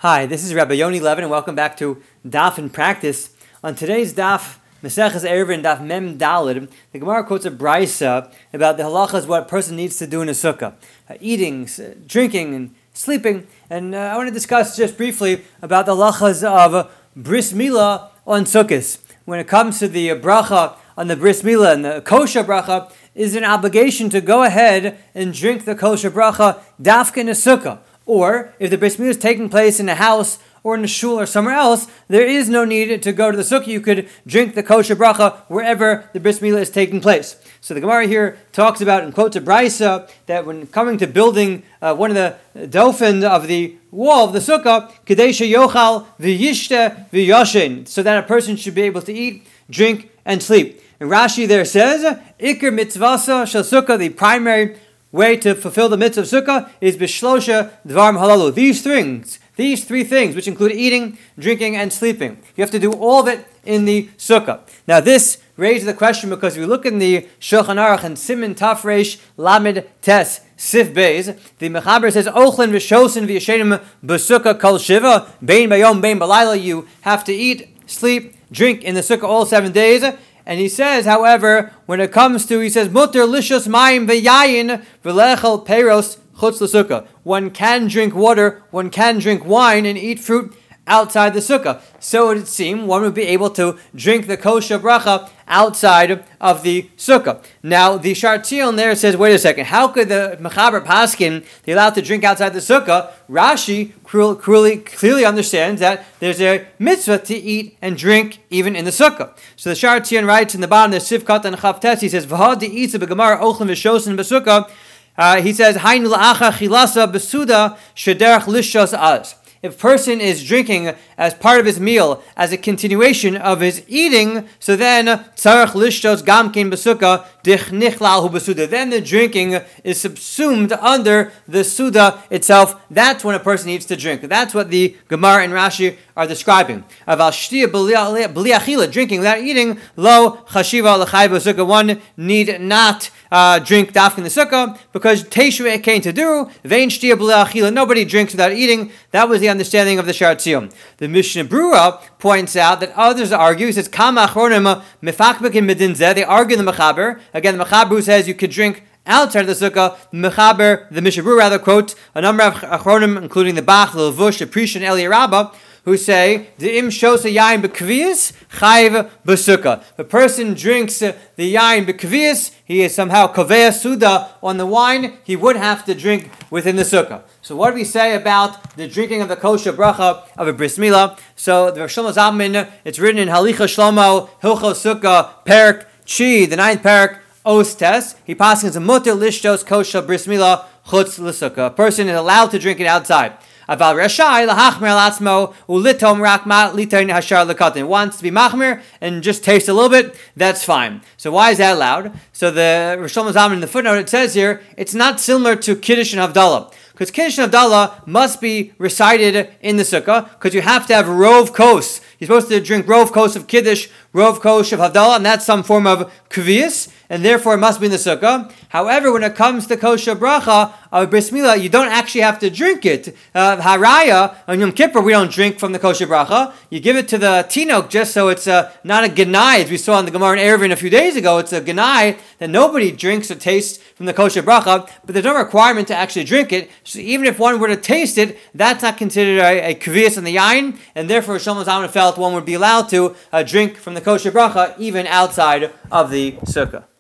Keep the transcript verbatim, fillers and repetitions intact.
Hi, this is Rabbi Yoni Levin, and welcome back to Daf in Practice. On today's Daf, Maseches Eruvin, Daf Mem Daled, the Gemara quotes a brisa about the halachas, what a person needs to do in a sukkah. Uh, eating, uh, drinking, and sleeping. And uh, I want to discuss just briefly about the halachas of uh, bris milah on sukkahs. When it comes to the uh, bracha on the bris milah and the kosher bracha, is an obligation to go ahead and drink the kosher bracha dafka in a sukkah. Or, if the bris milah is taking place in a house or in a shul or somewhere else, there is no need to go to the sukkah. You could drink the kosher bracha wherever the bris milah is taking place. So the Gemara here talks about and quotes a brisa that when coming to building uh, one of the dofen of the wall of the sukkah, kadesha yochal v'yishte v'yashin, so that a person should be able to eat, drink, and sleep. And Rashi there says, Iker mitzvasa shel sukkah, the primary way to fulfill the mitzvah of sukkah is bishlosha dvarim halalu. These things, these three things, which include eating, drinking, and sleeping. You have to do all of it in the sukkah. Now this raises the question because if you look in the Shulchan Aruch and Siman Tafresh Lamed Tes Sif Beis, the Mechaber says, Ochlin v'shosin v'yashenim b'sukkah kol shiva, bein bayom bein balayla. You have to eat, sleep, drink in the sukkah all seven days. And he says, however, when it comes to, he says, mutter lishos mayim v'yayin v'lechel peiros chutz l'sukkah. One can drink water, one can drink wine, and eat fruit outside the sukkah. So it would seem one would be able to drink the kosher bracha outside of the sukkah. Now, the Shar Tzion there says, wait a second, how could the Mechaber Paskin be allowed to drink outside the sukkah? Rashi cruel, cruelly, clearly understands that there's a mitzvah to eat and drink even in the sukkah. So the Shar Tzion writes in the bottom, the Sivkat and Chavtes, he says, V'ha di'itza b'gemara ochlin v'shosin b'sukkah. Uh, he says, Hainu la'acha chilasa b'suda shederach lishos az. If a person is drinking as part of his meal, as a continuation of his eating, so then tzarech lishtos gamkin b'sukkah dich nichlal hu b'suda. Then the drinking is subsumed under the suda itself. That's when a person needs to drink. That's what the Gemara and Rashi are describing. Aval shtia b'li achila, drinking without eating, lo chashiva l'chai b'sukkah. One need not uh, drink dafka in the sukkah because teishu came to do vein shtia b'li achila. Nobody drinks without eating. That was the understanding of the Shar Tzion. The Mishnah Brura points out that others argue. He says, "Kama achronim mefakbekin medin zeh." They argue in the Mechaber. Again, the Mechaber says you could drink outside of the sukkah. The Mechaber, the Mishnah Brura rather quotes a number of achronim, including the Bach, the Levush, the Prisha, and Eli Rabbah, who say the im shosa yain bekvius chayv b'sukkah. The person drinks uh, the yain bekvius, he is somehow kaveh suda on the wine. He would have to drink within the sukkah. So what do we say about the drinking of the kosher bracha of a bris milah? So the Rosh Shlomo Zalman, it's written in Halicha Shlomo Hilchos Sukkah Perak Chi, the ninth parak Ostes. He passes a mutter lishtos kosher bris milah chutz l'sukkah. A person is allowed to drink it outside. Aval rashai lahachmer alatzmo ulitom rakma litain hashar lekatin. Wants to be machmer and just taste a little bit, that's fine. So why is that allowed? So the Rosh Shlomo Zalman in the footnote, it says here, it's not similar to Kiddush and Havdalah. Because Kiddush and Havdalah must be recited in the sukkah, because you have to have rov kos. You're supposed to drink rov kos of Kiddush, rov kos of Havdalah, and that's some form of kvius, and therefore it must be in the sukkah. However, when it comes to kosher bracha of bris milah, you don't actually have to drink it. Uh, haraya, on Yom Kippur, we don't drink from the kosher bracha. You give it to the tinok just so it's uh, not a genai, as we saw in the Gemara in Eruvin a few days ago. It's a genai that nobody drinks or tastes from the kosher bracha, but there's no requirement to actually drink it. So even if one were to taste it, that's not considered a, a kvius in the yain, and therefore Shlomo Zalman felt one would be allowed to uh, drink from the kosher bracha even outside of the sukkah.